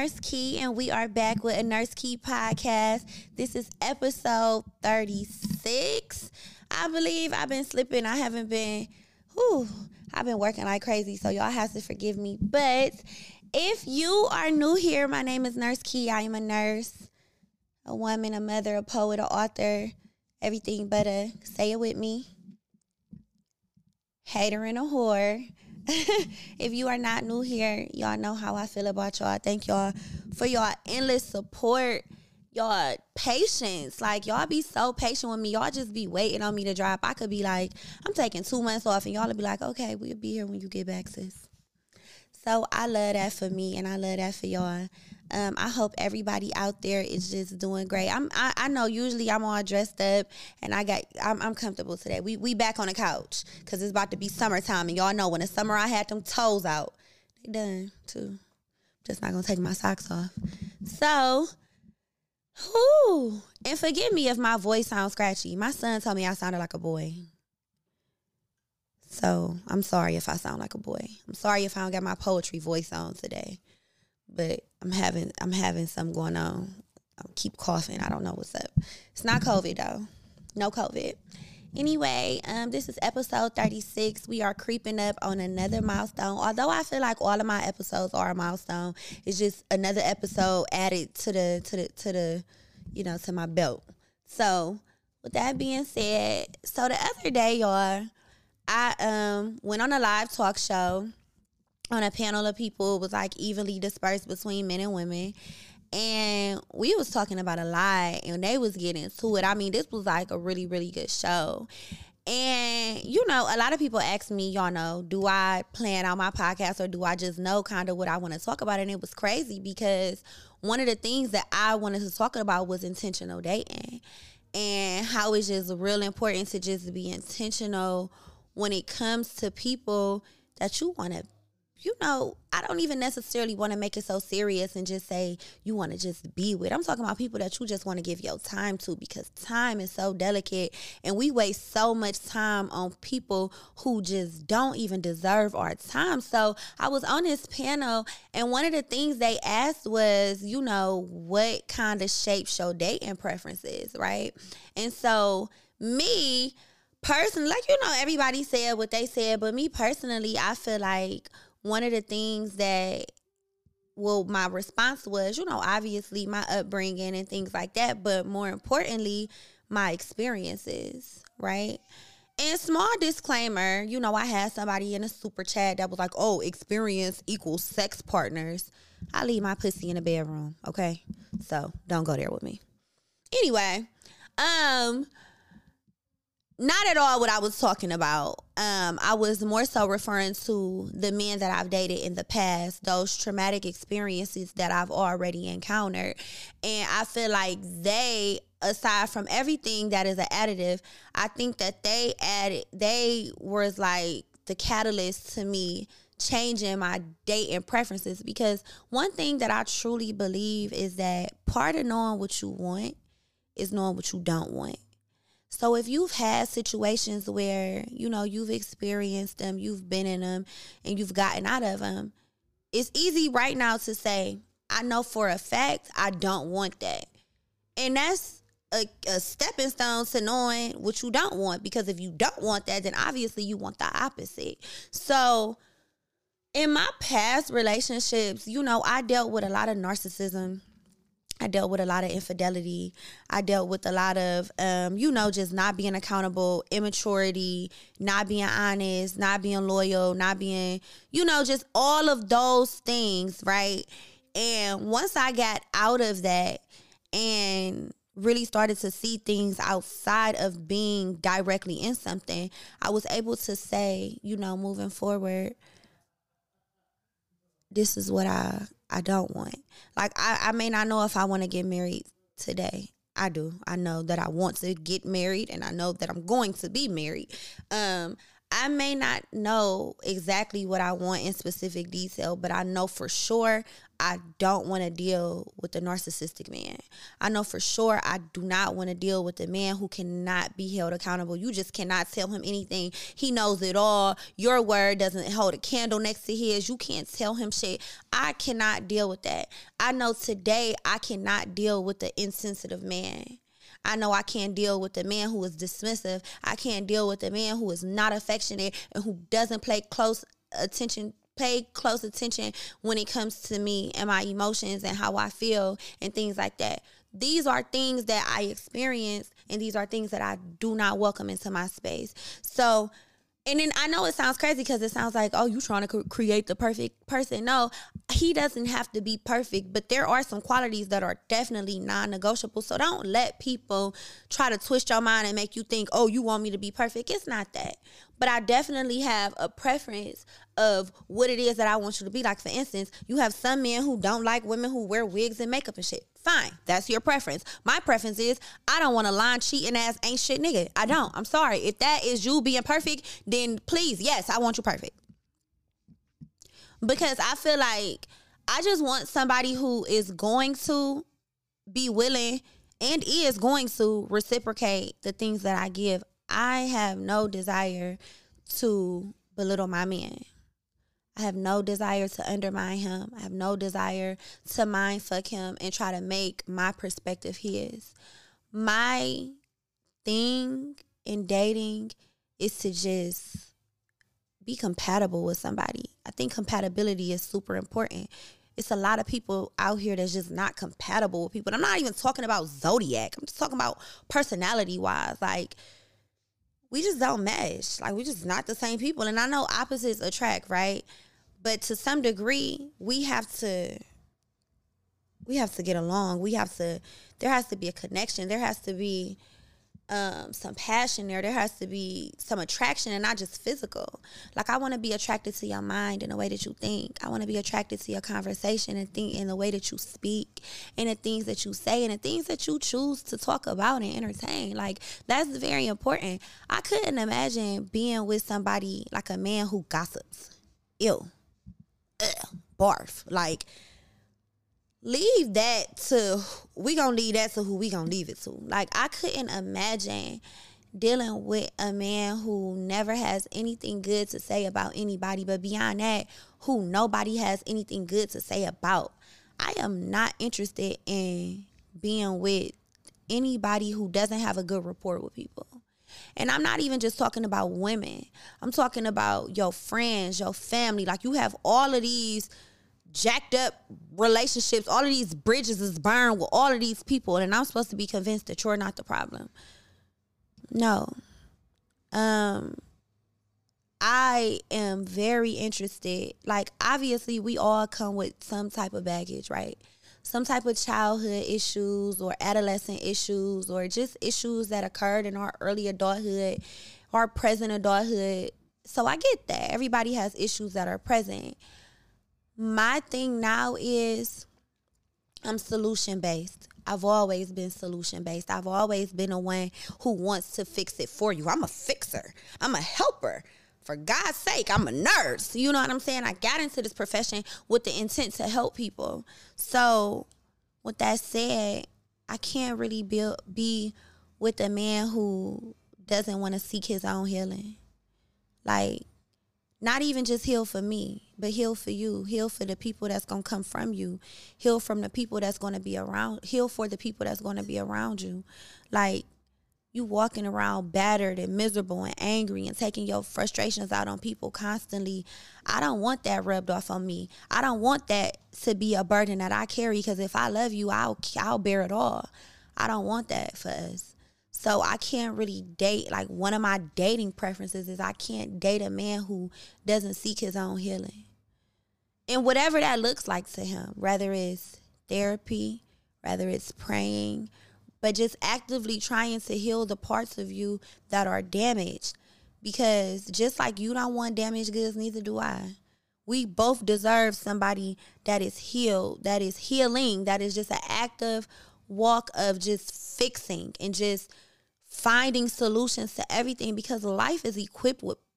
Nurse Key, and we are back with a Nurse Key podcast. This is episode 36. I believe I've been slipping. I haven't been, I've been working like crazy, so y'all have to forgive me. But if you are new here, my name is Nurse Key. I am a nurse, a woman, a mother, a poet, an author, everything but a, say it with me, hater and a whore. If you are not new here, y'all know how I feel about y'all. Thank y'all for y'all endless support, y'all patience. Like, y'all be so patient with me. Y'all just be waiting on me to drop. I could be like, I'm taking 2 months off, and y'all will be like, okay, we'll be here when you get back, sis. So I love that for me, and I love that for y'all. I hope everybody out there is just doing great. I know usually I'm all dressed up and I'm comfortable today. We back on the couch because it's about to be summertime, and y'all know when it's summer I had them toes out. They done too. Just not gonna take my socks off. So, and forgive me if my voice sounds scratchy. My son told me I sounded like a boy. So I'm sorry if I sound like a boy. I'm sorry if I don't got my poetry voice on today. But I'm having something going on. I keep coughing. I don't know what's up. It's not COVID though. No COVID. Anyway, this is episode 36. We are creeping up on another milestone. Although I feel like all of my episodes are a milestone, it's just another episode added to my belt. So with that being said, so the other day, y'all, I went on a live talk show on a panel of people. It was like evenly dispersed between men and women. And we was talking about a lot, and they was getting to it. I mean, this was like a really, really good show. And, you know, a lot of people ask me, y'all know, do I plan out my podcast or do I just know kind of what I want to talk about? And it was crazy because one of the things that I wanted to talk about was intentional dating and how it's just real important to just be intentional when it comes to people that you want to, you know, I don't even necessarily want to make it so serious and just say you want to just be with. I'm talking about people that you just want to give your time to, because time is so delicate and we waste so much time on people who just don't even deserve our time. So I was on this panel, and one of the things they asked was, you know, what kind of shapes your dating preferences, right? And so me personally, like, you know, everybody said what they said, but me personally, I feel like one of the things that, well, my response was, you know, obviously my upbringing and things like that, but more importantly, my experiences, right? And small disclaimer, you know, I had somebody in a super chat that was like, oh, experience equals sex partners. I leave my pussy in the bedroom, okay? So don't go there with me. Anyway, not at all what I was talking about. I was more so referring to the men that I've dated in the past, those traumatic experiences that I've already encountered. And I feel like they, aside from everything that is an additive, I think that they was like the catalyst to me changing my dating preferences. Because one thing that I truly believe is that part of knowing what you want is knowing what you don't want. So if you've had situations where, you know, you've experienced them, you've been in them, and you've gotten out of them, it's easy right now to say, I know for a fact I don't want that. And that's a stepping stone to knowing what you don't want, because if you don't want that, then obviously you want the opposite. So in my past relationships, you know, I dealt with a lot of narcissism. I dealt with a lot of infidelity. I dealt with a lot of, you know, just not being accountable, immaturity, not being honest, not being loyal, not being, you know, just all of those things, right? And once I got out of that and really started to see things outside of being directly in something, I was able to say, you know, moving forward, this is what I don't want. Like, I may not know if I want to get married today. I do. I know that I want to get married, and I know that I'm going to be married. I I may not know exactly what I want in specific detail, but I know for sure I don't want to deal with the narcissistic man. I know for sure I do not want to deal with the man who cannot be held accountable. You just cannot tell him anything. He knows it all. Your word doesn't hold a candle next to his. You can't tell him shit. I cannot deal with that. I know today I cannot deal with the insensitive man. I know I can't deal with the man who is dismissive. I can't deal with the man who is not affectionate and who doesn't pay close attention when it comes to me and my emotions and how I feel and things like that. These are things that I experience, and these are things that I do not welcome into my space. So, and then I know it sounds crazy because it sounds like, oh, you trying to create the perfect person. No, he doesn't have to be perfect, but there are some qualities that are definitely non-negotiable. So don't let people try to twist your mind and make you think, oh, you want me to be perfect. It's not that. But I definitely have a preference of what it is that I want you to be. Like, for instance, you have some men who don't like women who wear wigs and makeup and shit. Fine. That's your preference. My preference is I don't want a lying, cheating ass ain't shit nigga. I don't. I'm sorry. If that is you being perfect, then please, yes, I want you perfect. Because I feel like I just want somebody who is going to be willing and is going to reciprocate the things that I give. I have no desire to belittle my man. I have no desire to undermine him. I have no desire to mind fuck him and try to make my perspective his. My thing in dating is to just be compatible with somebody. I think compatibility is super important. It's a lot of people out here that's just not compatible with people. And I'm not even talking about zodiac. I'm just talking about personality-wise. Like, we just don't mesh. Like, we just not the same people. And I know opposites attract, right? But to some degree, we have to get along. There has to be a connection. There has to be some passion there. There has to be some attraction, and not just physical. Like, I want to be attracted to your mind and the way that you think. I want to be attracted to your conversation and think in the way that you speak and the things that you say and the things that you choose to talk about and entertain. Like, that's very important. I couldn't imagine being with somebody like a man who gossips. Ew. Ugh. Barf. Like, we gonna leave that to who we gonna leave it to. Like, I couldn't imagine dealing with a man who never has anything good to say about anybody, but beyond that, who nobody has anything good to say about. I am not interested in being with anybody who doesn't have a good rapport with people. And I'm not even just talking about women. I'm talking about your friends, your family. Like, you have all of these jacked up relationships, all of these bridges is burned with all of these people, and I'm supposed to be convinced that you're not the problem. No. I am very interested. Like, obviously, we all come with some type of baggage, right? Some type of childhood issues or adolescent issues or just issues that occurred in our early adulthood, our present adulthood. So I get that. Everybody has issues that are present. My thing now is I'm solution-based. I've always been solution-based. I've always been a one who wants to fix it for you. I'm a fixer. I'm a helper. For God's sake, I'm a nurse. You know what I'm saying? I got into this profession with the intent to help people. So with that said, I can't really be with a man who doesn't want to seek his own healing. Like, not even just heal for me, but heal for you. Heal for the people that's going to come from you. Heal from the people that's going to be around. Heal for the people that's going to be around you. Like, you walking around battered and miserable and angry and taking your frustrations out on people constantly. I don't want that rubbed off on me. I don't want that to be a burden that I carry, because if I love you, I'll bear it all. I don't want that for us. So I can't really date. Like, one of my dating preferences is I can't date a man who doesn't seek his own healing. And whatever that looks like to him, whether it's therapy, whether it's praying, but just actively trying to heal the parts of you that are damaged. Because just like you don't want damaged goods, neither do I. We both deserve somebody that is healed, that is healing, that is just an active walk of just fixing and just finding solutions to everything, because life is equipped with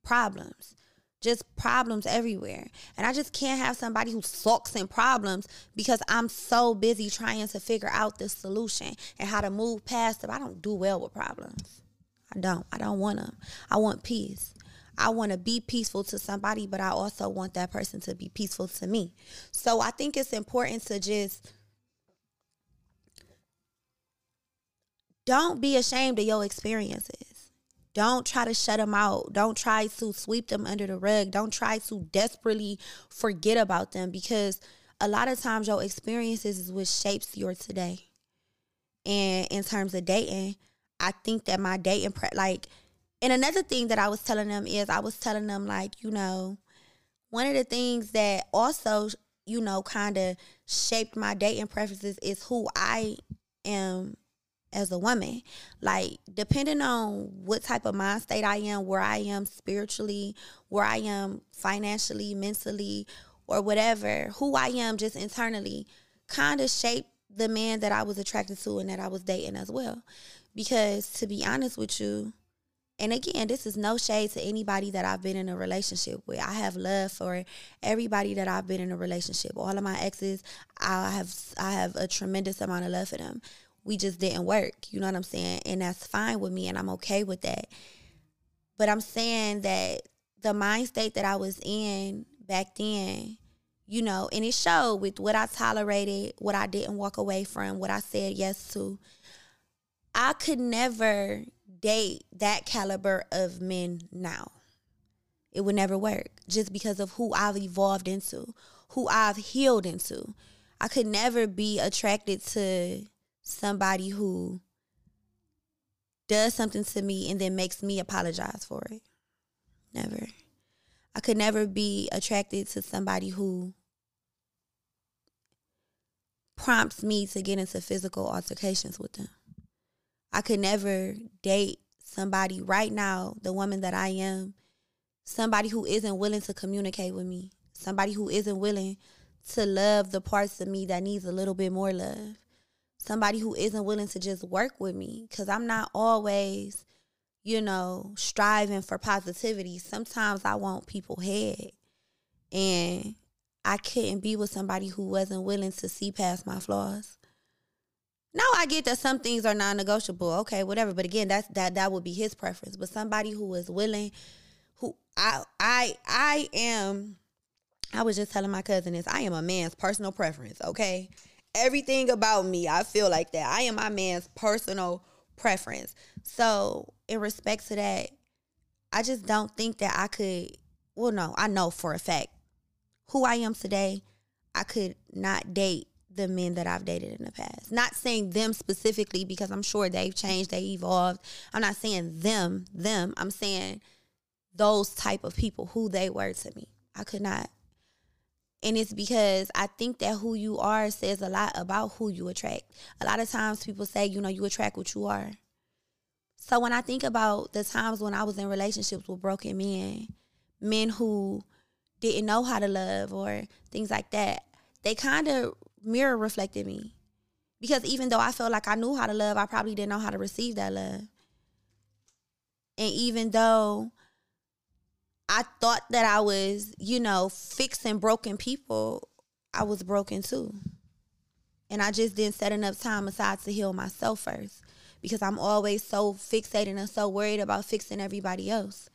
problems. Just problems everywhere. And I just can't have somebody who sulks in problems because I'm so busy trying to figure out the solution and how to move past them. I don't do well with problems. I don't want them. I want peace. I want to be peaceful to somebody, but I also want that person to be peaceful to me. So I think it's important to just don't be ashamed of your experiences. Don't try to shut them out. Don't try to sweep them under the rug. Don't try to desperately forget about them, because a lot of times your experiences is what shapes your today. And in terms of dating, I think that my dating, and another thing that I was telling them is one of the things that also, kind of shaped my dating preferences is who I am as a woman. Like, depending on what type of mind state I am, where I am spiritually, where I am financially, mentally, or whatever, who I am just internally kind of shaped the man that I was attracted to and that I was dating as well. Because to be honest with you, and again, this is no shade to anybody that I've been in a relationship with. I have love for everybody that I've been in a relationship. All of my exes, I have a tremendous amount of love for them. We just didn't work, you know what I'm saying? And that's fine with me, and I'm okay with that. But I'm saying that the mind state that I was in back then, and it showed with what I tolerated, what I didn't walk away from, what I said yes to. I could never date that caliber of men now. It would never work, just because of who I've evolved into, who I've healed into. I could never be attracted to somebody who does something to me and then makes me apologize for it. Never. I could never be attracted to somebody who prompts me to get into physical altercations with them. I could never date somebody right now, the woman that I am, somebody who isn't willing to communicate with me, somebody who isn't willing to love the parts of me that needs a little bit more love. Somebody who isn't willing to just work with me, because I'm not always, striving for positivity. Sometimes I want people head, and I couldn't be with somebody who wasn't willing to see past my flaws. Now I get that some things are non-negotiable, okay, whatever. But again, that would be his preference. But somebody who is willing, who I am. I was just telling my cousin this. I am a man's personal preference, okay. Everything about me, I feel like that. I am my man's personal preference. So in respect to that, I just don't think that I could, no, I know for a fact who I am today, I could not date the men that I've dated in the past. Not saying them specifically, because I'm sure they've changed, they evolved. I'm not saying them. I'm saying those type of people, who they were to me. I could not. And it's because I think that who you are says a lot about who you attract. A lot of times people say, you attract what you are. So when I think about the times when I was in relationships with broken men who didn't know how to love or things like that, they kind of mirror reflected me. Because even though I felt like I knew how to love, I probably didn't know how to receive that love. And even though I thought that I was, fixing broken people, I was broken too. And I just didn't set enough time aside to heal myself first, because I'm always so fixated and so worried about fixing everybody else.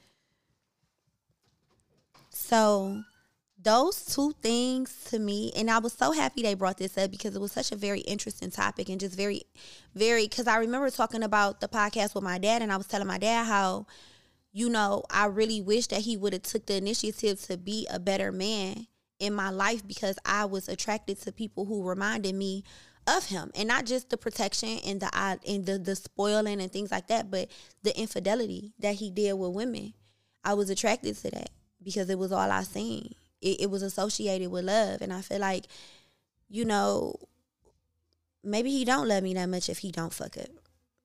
So those two things to me, and I was so happy they brought this up, because it was such a very interesting topic, and just very, very, because I remember talking about the podcast with my dad, and I was telling my dad how, I really wish that he would have took the initiative to be a better man in my life, because I was attracted to people who reminded me of him, and not just the protection and the spoiling and things like that, but the infidelity that he did with women. I was attracted to that because it was all I seen. It was associated with love, and I feel like, maybe he don't love me that much if he don't fuck up.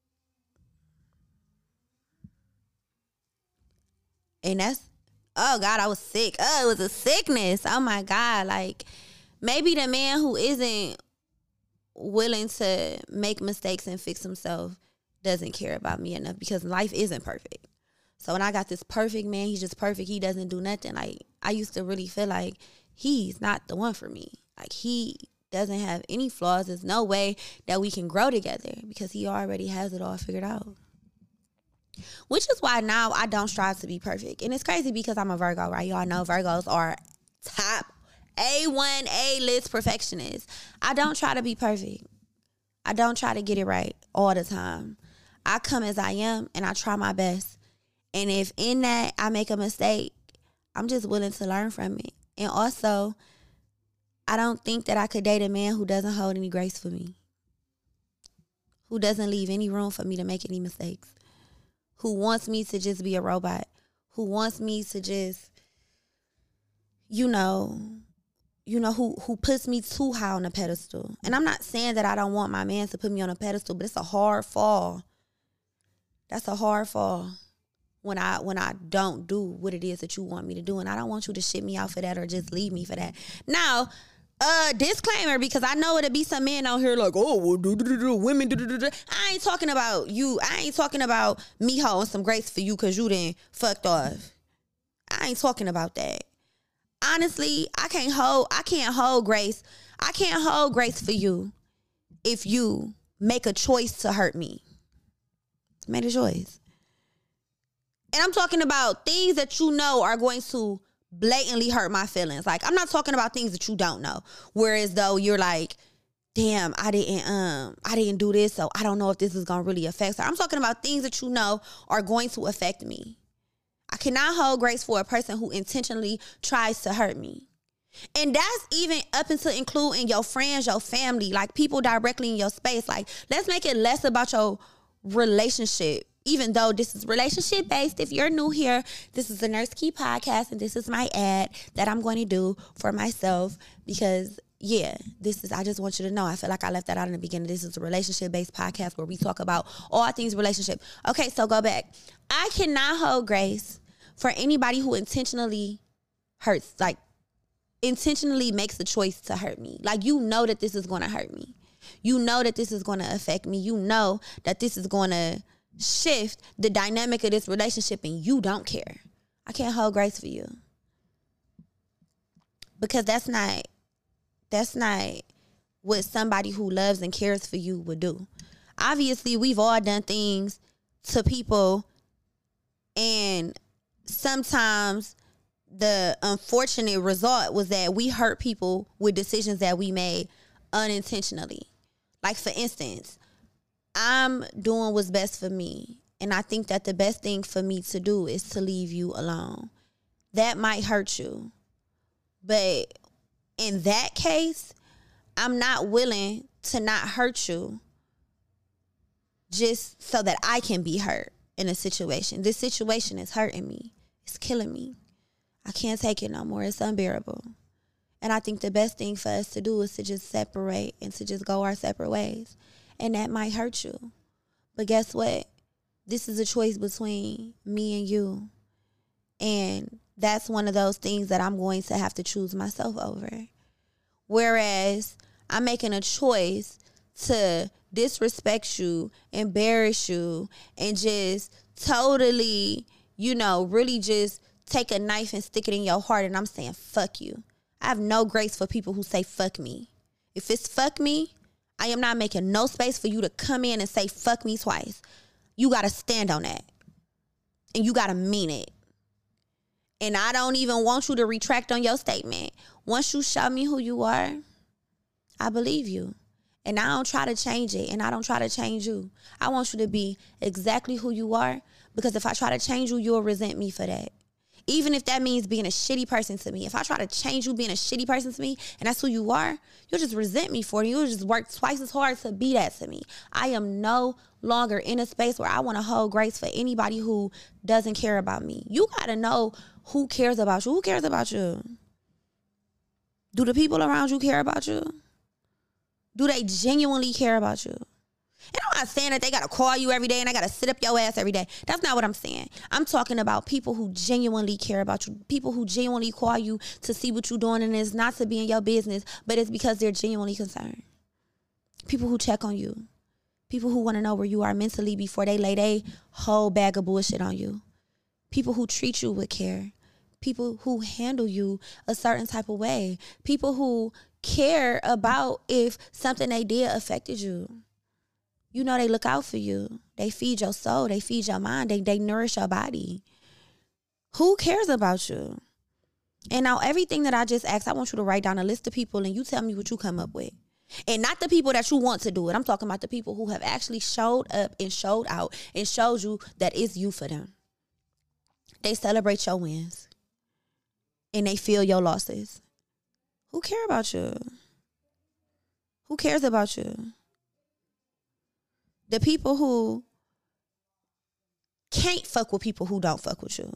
And that's, oh God, I was sick. Oh, it was a sickness. Oh my God. Like, maybe the man who isn't willing to make mistakes and fix himself doesn't care about me enough, because life isn't perfect. So when I got this perfect man, he's just perfect. He doesn't do nothing. Like, I used to really feel like he's not the one for me. Like, he doesn't have any flaws. There's no way that we can grow together because he already has it all figured out. Which is why now I don't strive to be perfect. And it's crazy because I'm a Virgo, right? Y'all know Virgos are top A1, A-list perfectionists. I don't try to be perfect. I don't try to get it right all the time. I come as I am and I try my best. And if in that I make a mistake, I'm just willing to learn from it. And also, I don't think that I could date a man who doesn't hold any grace for me, who doesn't leave any room for me to make any mistakes, who wants me to just be a robot, who wants me to just, who puts me too high on a pedestal. And I'm not saying that I don't want my man to put me on a pedestal, but it's a hard fall. That's a hard fall when I don't do what it is that you want me to do. And I don't want you to shit me out for that or just leave me for that. Now, disclaimer, because I know it'll be some men out here like, oh, well, women, I ain't talking about you. I ain't talking about me holding some grace for you because you done fucked off. I ain't talking about that. Honestly, I can't hold grace. I can't hold grace for you if you make a choice to hurt me. Made a choice. And I'm talking about things that you know are going to blatantly hurt my feelings. Like, I'm not talking about things that you don't know. Whereas though you're like, damn, I didn't do this, so I don't know if this is gonna really affect her. I'm talking about things that you know are going to affect me. I cannot hold grace for a person who intentionally tries to hurt me. And that's even up until including your friends, your family, like people directly in your space. Like, let's make it less about your relationship. Even though this is relationship based, if you're new here, this is the Nurse Key podcast, and this is my ad that I'm going to do for myself because, yeah, I just want you to know. I feel like I left that out in the beginning. This is a relationship based podcast where we talk about all things relationship. Okay, so go back. I cannot hold grace for anybody who intentionally hurts, like intentionally makes the choice to hurt me. Like, you know that this is going to hurt me. You know that this is going to affect me. You know that this is going to shift the dynamic of this relationship and you don't care. I can't hold grace for you. Because that's not what somebody who loves and cares for you would do. Obviously, we've all done things to people, and sometimes the unfortunate result was that we hurt people with decisions that we made unintentionally. Like, for instance, I'm doing what's best for me, and I think that the best thing for me to do is to leave you alone. That might hurt you, but in that case, I'm not willing to not hurt you just so that I can be hurt in a situation. This situation is hurting me. It's killing me. I can't take it no more. It's unbearable. And I think the best thing for us to do is to just separate and to just go our separate ways. And that might hurt you. But guess what? This is a choice between me and you. And that's one of those things that I'm going to have to choose myself over. Whereas I'm making a choice to disrespect you, embarrass you, and just totally, really just take a knife and stick it in your heart, and I'm saying, fuck you. I have no grace for people who say, fuck me. If it's fuck me, I am not making no space for you to come in and say, fuck me twice. You got to stand on that. And you got to mean it. And I don't even want you to retract on your statement. Once you show me who you are, I believe you. And I don't try to change it, and I don't try to change you. I want you to be exactly who you are, because if I try to change you, you'll resent me for that. Even if that means being a shitty person to me. If I try to change you being a shitty person to me, and that's who you are, you'll just resent me for it. You'll just work twice as hard to be that to me. I am no longer in a space where I want to hold grace for anybody who doesn't care about me. You got to know who cares about you. Who cares about you? Do the people around you care about you? Do they genuinely care about you? And I'm not saying that they got to call you every day and they got to sit up your ass every day. That's not what I'm saying. I'm talking about people who genuinely care about you. People who genuinely call you to see what you're doing, and it's not to be in your business, but it's because they're genuinely concerned. People who check on you. People who want to know where you are mentally before they lay their whole bag of bullshit on you. people who treat you with care, people who handle you a certain type of way, people who care about if something they did affected you. You know, they look out for you. They feed your soul. They feed your mind. They nourish your body. Who cares about you? And now everything that I just asked, I want you to write down a list of people and you tell me what you come up with. And not the people that you want to do it. I'm talking about the people who have actually showed up and showed out and showed you that it's you for them. They celebrate your wins. And they feel your losses. Who care about you? Who cares about you? The people who can't fuck with people who don't fuck with you.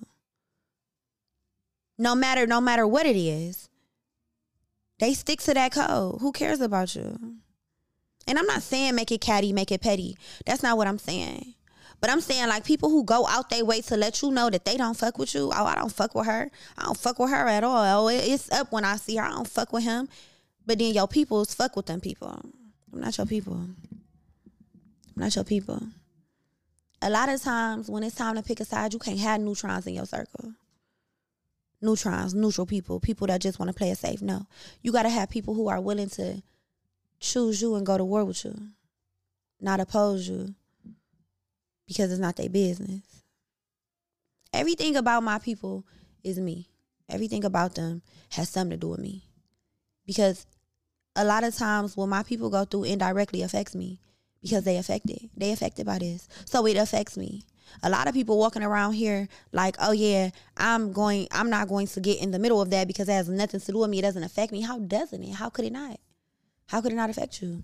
No matter what it is. They stick to that code. Who cares about you? And I'm not saying make it catty, make it petty. That's not what I'm saying. But I'm saying like people who go out their way to let you know that they don't fuck with you. Oh, I don't fuck with her. I don't fuck with her at all. Oh, it's up when I see her. I don't fuck with him. But then your peoples fuck with them people. I'm not your people. I'm not your people. A lot of times when it's time to pick a side, you can't have neutrons in your circle. Neutrons, neutral people, people that just want to play it safe. No, you got to have people who are willing to choose you and go to war with you, not oppose you because it's not their business. Everything about my people is me. Everything about them has something to do with me because a lot of times what my people go through indirectly affects me because they affected by this. So it affects me. A lot of people walking around here like, oh yeah, I'm not going to get in the middle of that because it has nothing to do with me. It doesn't affect me. How doesn't it? How could it not? How could it not affect you?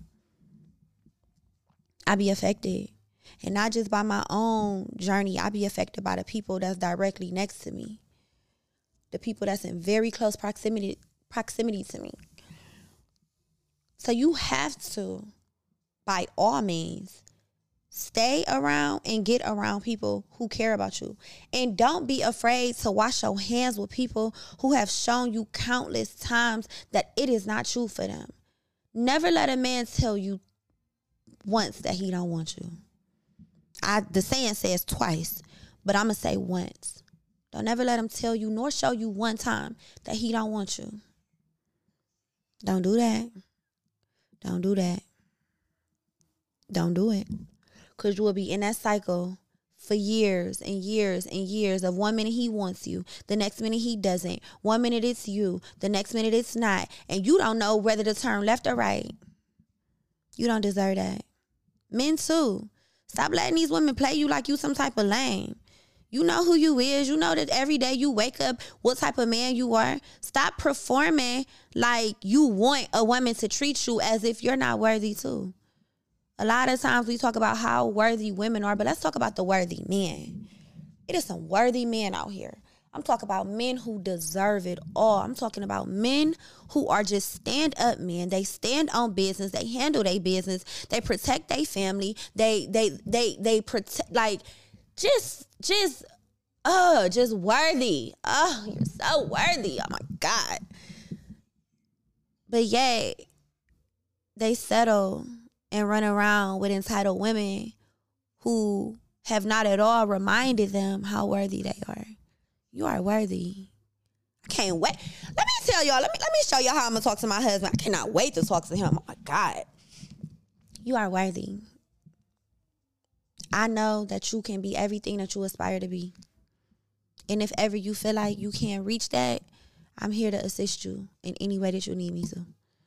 I be affected. And not just by my own journey. I be affected by the people that's directly next to me. The people that's in very close proximity to me. So you have to, by all means, stay around and get around people who care about you. And don't be afraid to wash your hands with people who have shown you countless times that it is not true for them. Never let a man tell you once that he don't want you. The saying says twice, but I'm going to say once. Don't ever let him tell you nor show you one time that he don't want you. Don't do that. Don't do that. Don't do it. Because you will be in that cycle for years and years and years of 1 minute he wants you, the next minute he doesn't. 1 minute it's you, the next minute it's not. And you don't know whether to turn left or right. You don't deserve that. Men too. Stop letting these women play you like you some type of lame. You know who you is. You know that every day you wake up what type of man you are. Stop performing like you want a woman to treat you as if you're not worthy too. A lot of times we talk about how worthy women are, but let's talk about the worthy men. It is some worthy men out here. I'm talking about men who deserve it all. I'm talking about men who are just stand-up men. They stand on business. They handle their business. They protect their family. They protect, like, just worthy. Oh, you're so worthy. Oh my God. But yet, they settle and run around with entitled women who have not at all reminded them how worthy they are. You are worthy. I can't wait. Let me tell y'all, let me show y'all how I'm going to talk to my husband. I cannot wait to talk to him. Oh my God. You are worthy. I know that you can be everything that you aspire to be. And if ever you feel like you can't reach that, I'm here to assist you in any way that you need me to.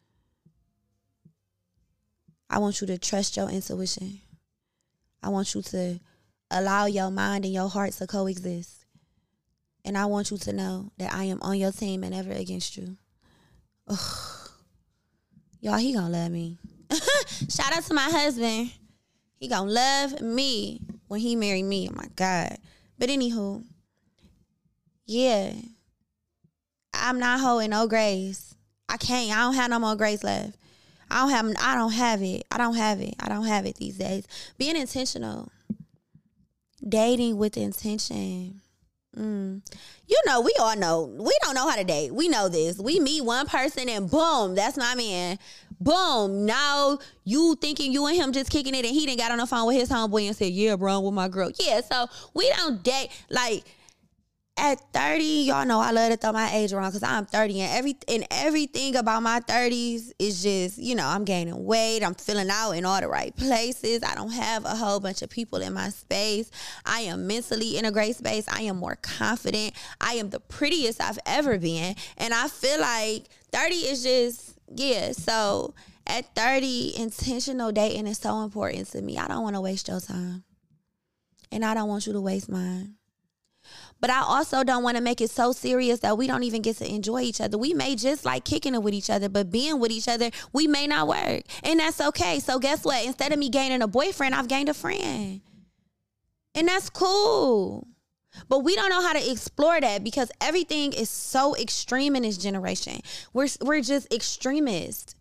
I want you to trust your intuition. I want you to allow your mind and your heart to coexist. And I want you to know that I am on your team and never against you. Ugh. Y'all, he gonna love me. Shout out to my husband. He gonna love me when he marry me. Oh my God. But anywho, yeah. I'm not holding no grace. I can't. I don't have no more grace left. I don't have it these days. Being intentional. Dating with intention. You know, we all know. We don't know how to date. We know this. We meet one person and boom, that's my man. Boom. Now you thinking you and him just kicking it and he done got on the phone with his homeboy and said, yeah, bro, I'm with my girl. Yeah, so we don't date. Like, at 30, y'all know I love to throw my age around because I'm 30, and everything about my 30s is just, you know, I'm gaining weight, I'm filling out in all the right places. I don't have a whole bunch of people in my space. I am mentally in a great space. I am more confident. I am the prettiest I've ever been. And I feel like 30 is just, yeah. So at 30, intentional dating is so important to me. I don't want to waste your time. And I don't want you to waste mine. But I also don't want to make it so serious that we don't even get to enjoy each other. We may just like kicking it with each other, but being with each other, we may not work. And that's okay. So guess what? Instead of me gaining a boyfriend, I've gained a friend. And that's cool. But we don't know how to explore that because everything is so extreme in this generation. We're just extremists.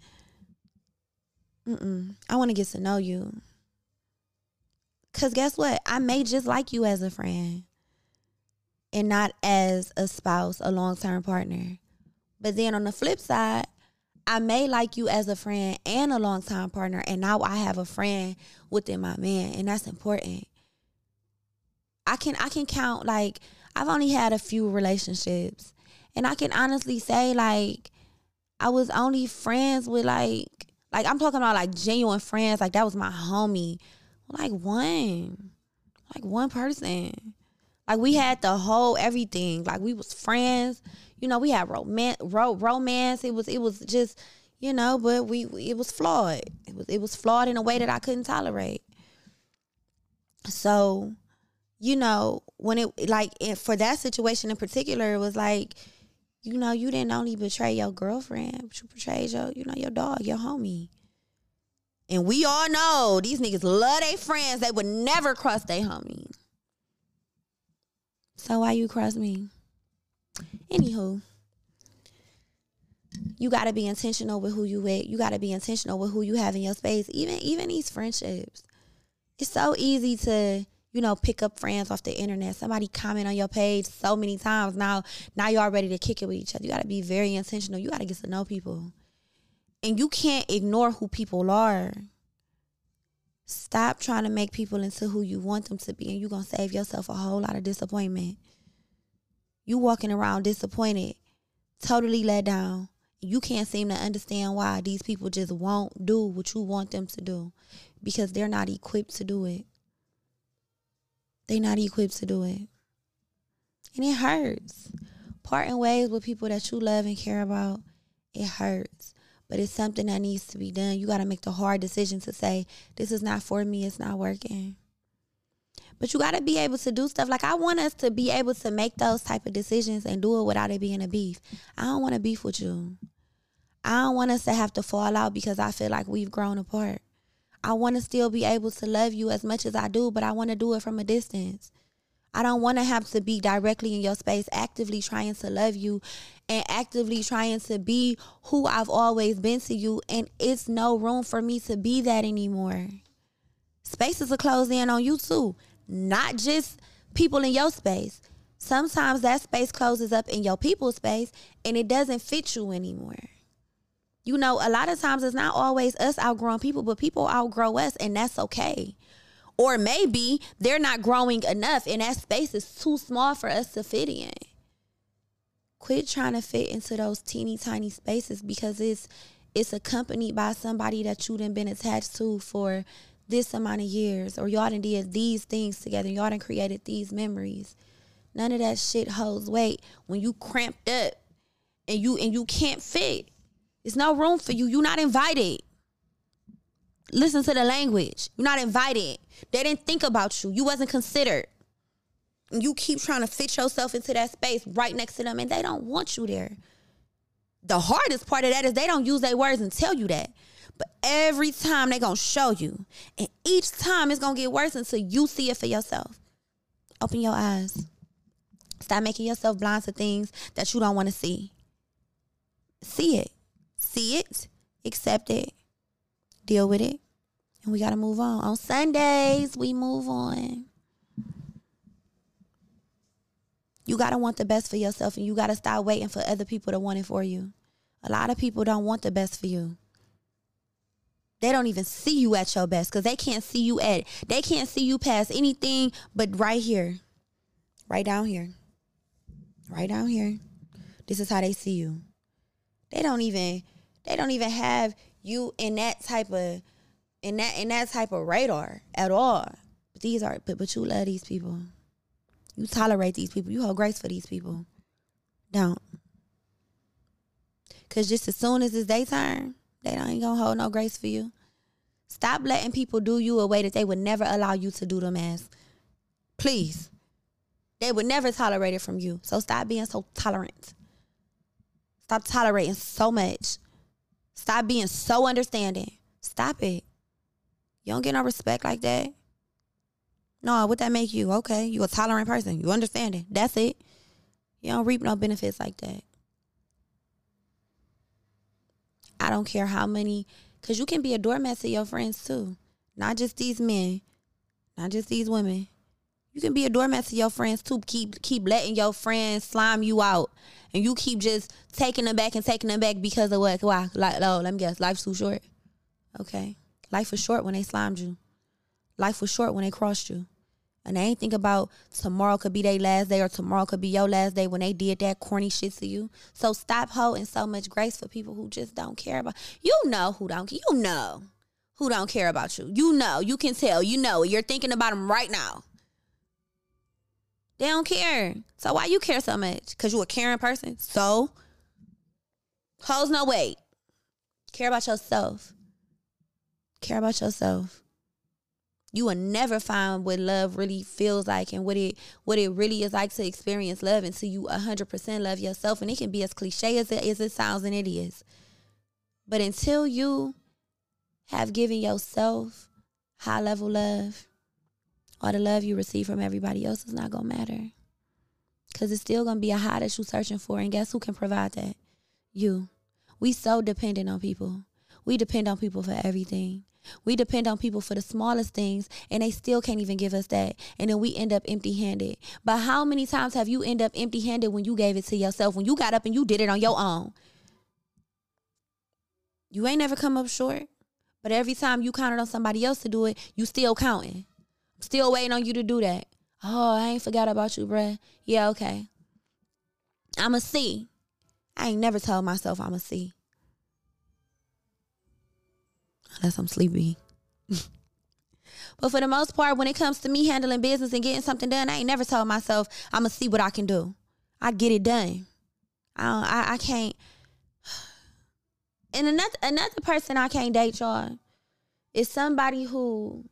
I want to get to know you. Because guess what? I may just like you as a friend. And not as a spouse, a long-term partner. But then on the flip side, I may like you as a friend and a long-time partner, and now I have a friend within my man, and that's important. I can count, like, I've only had a few relationships, and I can honestly say, like, I was only friends with, like I'm talking about, like, genuine friends, like, that was my homie. Like one person. Like, we had the whole everything. Like, we was friends. You know, we had romance. It was just, you know, but it was flawed. It was flawed in a way that I couldn't tolerate. So, you know, when it, like, for that situation in particular, it was like, you know, you didn't only betray your girlfriend, but you betrayed your, you know, your dog, your homie. And we all know these niggas love their friends. They would never cross their homie. So why you cross me? Anywho, you got to be intentional with who you with. You got to be intentional with who you have in your space. Even these friendships. It's so easy to, you know, pick up friends off the internet. Somebody comment on your page so many times. Now y'all ready to kick it with each other. You got to be very intentional. You got to get to know people. And you can't ignore who people are. Stop trying to make people into who you want them to be, and you're going to save yourself a whole lot of disappointment. You walking around disappointed, totally let down. You can't seem to understand why these people just won't do what you want them to do because they're not equipped to do it. They're not equipped to do it. And it hurts. Parting ways with people that you love and care about, it hurts. But it's something that needs to be done. You got to make the hard decision to say, this is not for me. It's not working. But you got to be able to do stuff. Like, I want us to be able to make those type of decisions and do it without it being a beef. I don't want to beef with you. I don't want us to have to fall out because I feel like we've grown apart. I want to still be able to love you as much as I do, but I want to do it from a distance. I don't want to have to be directly in your space, actively trying to love you and actively trying to be who I've always been to you. And it's no room for me to be that anymore. Spaces are closed in on you too, not just people in your space. Sometimes that space closes up in your people's space and it doesn't fit you anymore. You know, a lot of times it's not always us outgrowing people, but people outgrow us, and that's okay. Or maybe they're not growing enough and that space is too small for us to fit in. Quit trying to fit into those teeny tiny spaces because it's accompanied by somebody that you done been attached to for this amount of years, or y'all done did these things together, y'all done created these memories. None of that shit holds weight when you cramped up and you can't fit. There's no room for you. You're not invited. Listen to the language. You're not invited. They didn't think about you. You wasn't considered. And you keep trying to fit yourself into that space right next to them, and they don't want you there. The hardest part of that is they don't use their words and tell you that. But every time they going to show you. And each time it's going to get worse until you see it for yourself. Open your eyes. Stop making yourself blind to things that you don't want to see. See it. See it. Accept it. Deal with it. And we got to move on. On Sundays, we move on. You got to want the best for yourself, and you got to stop waiting for other people to want it for you. A lot of people don't want the best for you. They don't even see you at your best because they can't see you past anything but right here. Right down here. right down here. This is how they see you. They don't even have you in that type of radar at all. But you love these people. You tolerate these people. You hold grace for these people. Don't. Because just as soon as it's their turn, they ain't gonna hold no grace for you. Stop letting people do you a way that they would never allow you to do them as. Please. They would never tolerate it from you. So stop being so tolerant. Stop tolerating so much. Stop being so understanding. Stop it. You don't get no respect like that. No, what that make you? Okay, you a tolerant person. You understanding. That's it. You don't reap no benefits like that. I don't care how many, because you can be a doormat to your friends too. Not just these men. Not just these women. You can be a doormat to your friends too. Keep letting your friends slime you out. And you keep just taking them back because of what? Why? Let me guess. Life's too short. Okay. Life was short when they slimed you. Life was short when they crossed you. And they ain't think about tomorrow could be their last day or tomorrow could be your last day when they did that corny shit to you. So stop holding so much grace for people who just don't care about you. Know who don't care about you. You know. You can tell. You know. You're thinking about them right now. They don't care. So why you care so much? Because you a caring person? So? Hoes no weight. Care about yourself. Care about yourself. You will never find what love really feels like and what it really is like to experience love until you 100% love yourself. And it can be as cliche as it sounds, and it is. But until you have given yourself high level love, all the love you receive from everybody else is not going to matter. Because it's still going to be a high that you're searching for. And guess who can provide that? You. We so dependent on people. We depend on people for everything. We depend on people for the smallest things, and they still can't even give us that. And then we end up empty-handed. But how many times have you end up empty-handed when you gave it to yourself, when you got up and you did it on your own? You ain't never come up short. But every time you counted on somebody else to do it, you still counting. I'm still waiting on you to do that. Oh, I ain't forgot about you, bruh. Yeah, okay. I'm a C. I ain't never told myself I'm a C. Unless I'm sleepy. But for the most part, when it comes to me handling business and getting something done, I ain't never told myself I'm going to see what I can do. I get it done. I can't. And another person I can't date, y'all, is somebody who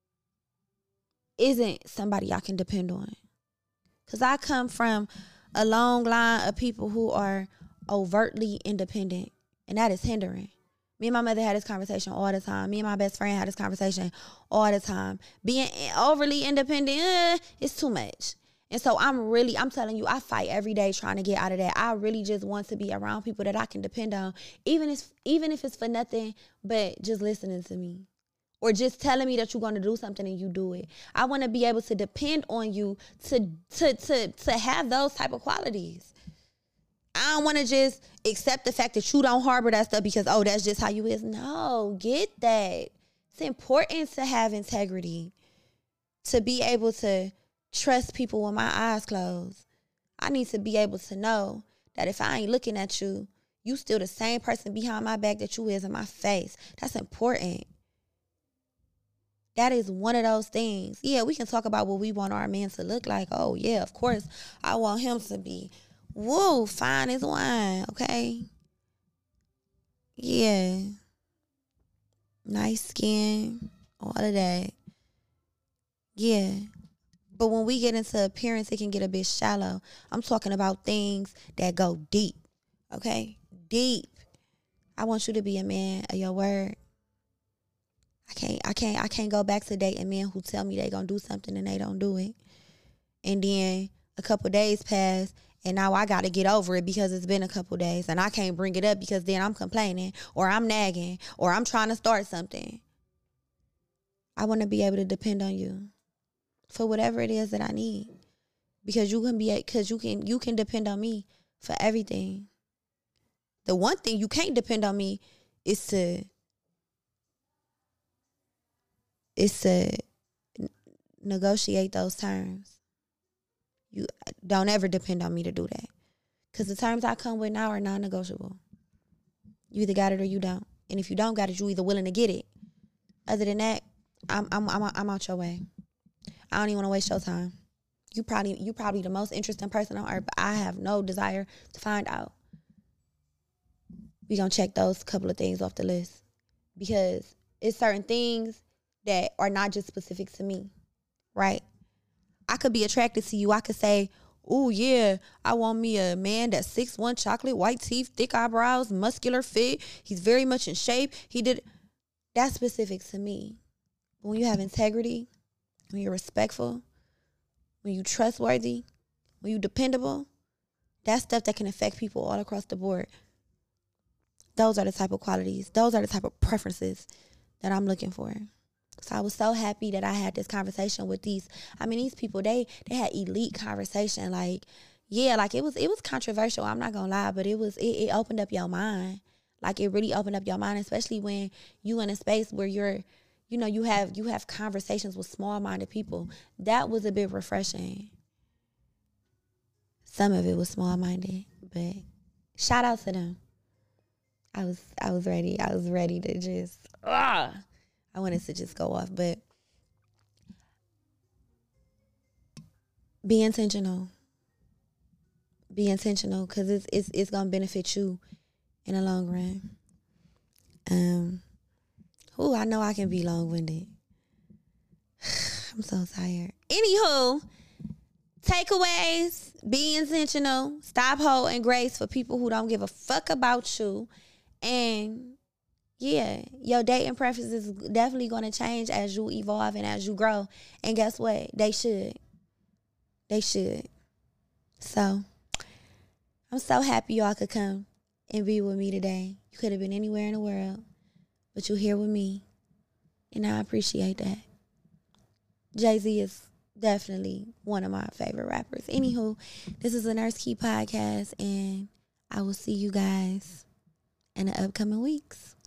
isn't somebody I can depend on. Because I come from a long line of people who are overtly independent, and that is hindering. Me and my mother had this conversation all the time. Me and my best friend had this conversation all the time. Being overly independent, it's too much. And so I'm telling you, I fight every day trying to get out of that. I really just want to be around people that I can depend on, even if it's for nothing but just listening to me or just telling me that you're going to do something and you do it. I want to be able to depend on you to have those type of qualities. I don't want to just accept the fact that you don't harbor that stuff because, oh, that's just how you is. No, get that. It's important to have integrity, to be able to trust people with my eyes closed. I need to be able to know that if I ain't looking at you, you still the same person behind my back that you is in my face. That's important. That is one of those things. Yeah, we can talk about what we want our man to look like. Oh, yeah, of course. I want him to be, woo, fine as wine, okay? Yeah. Nice skin, all of that. Yeah. But when we get into appearance, it can get a bit shallow. I'm talking about things that go deep, okay? Deep. I want you to be a man of your word. I can't go back to dating men who tell me they gonna do something and they don't do it. And then a couple days pass and now I gotta get over it because it's been a couple days and I can't bring it up because then I'm complaining or I'm nagging or I'm trying to start something. I want to be able to depend on you for whatever it is that I need, because you can depend on me for everything. The one thing you can't depend on me is to negotiate those terms. You don't ever depend on me to do that. Because the terms I come with now are non-negotiable. You either got it or you don't. And if you don't got it, you either willing to get it. Other than that, I'm out your way. I don't even want to waste your time. You probably the most interesting person on earth, but I have no desire to find out. We gonna check those couple of things off the list, because it's certain things that are not just specific to me, right? I could be attracted to you. I could say, oh yeah, I want me a man that's 6'1", chocolate, white teeth, thick eyebrows, muscular fit. He's very much in shape. That's specific to me. But when you have integrity, when you're respectful, when you trustworthy, when you dependable, that's stuff that can affect people all across the board. Those are the type of qualities. Those are the type of preferences that I'm looking for. So I was so happy that I had this conversation with these people, they had elite conversation. Like, yeah, like it was controversial. I'm not gonna lie, but it opened up your mind. Like, it really opened up your mind, especially when you in a space where you have conversations with small-minded people. That was a bit refreshing. Some of it was small-minded, but shout out to them. I was ready. I was ready to just I wanted to just go off, but be intentional. Be intentional, because it's gonna benefit you in the long run. I know I can be long-winded. I'm so tired. Anywho, takeaways: be intentional. Stop holding grace for people who don't give a fuck about you. And yeah, your dating preferences is definitely going to change as you evolve and as you grow. And guess what? They should. So I'm so happy y'all could come and be with me today. You could have been anywhere in the world, but you're here with me, and I appreciate that. Jay-Z is definitely one of my favorite rappers. Anywho, this is the Nurse Key Podcast, and I will see you guys in the upcoming weeks.